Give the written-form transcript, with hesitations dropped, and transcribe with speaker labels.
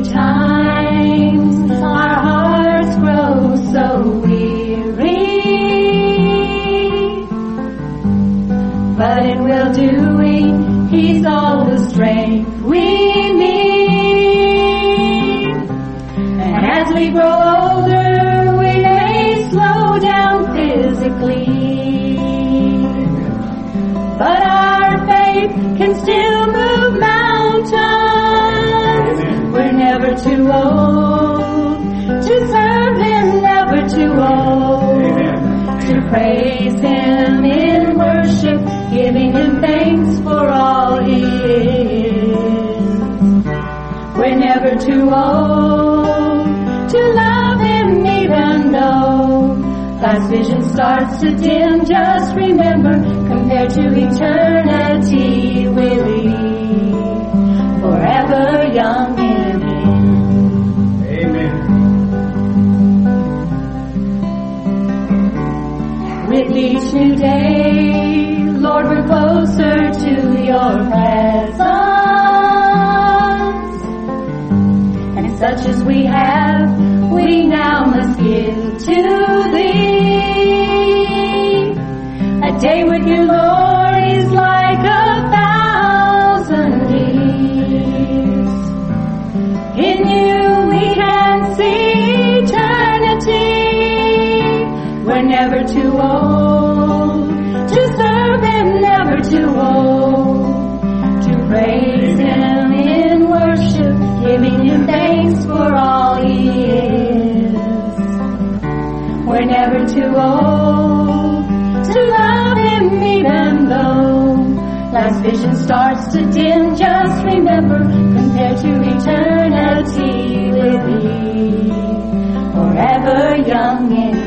Speaker 1: Many times our hearts grow so weary, but in well-doing He's all the strength we need. And as we grow older, we may slow down physically, but our faith can still move mountains. We're never too old to serve Him, never too old to praise Him in worship, giving Him thanks for all He is. We're never too old to love Him, even though life's vision starts to dim. Just remember, compared to eternity, we'll be forever young in Him.
Speaker 2: Amen.
Speaker 1: With each new day, Lord, we're closer to Your presence. And such as we have, we now must give to Thee. A day with You, Lord, is like 1,000 years. In You we can see eternity. We're never too old to serve Him, never too old to praise Him in worship, giving Him thanks for all He is. We're never too old to love Him, even though life's vision starts to dim. Just remember, compared to eternity, we'll be forever young in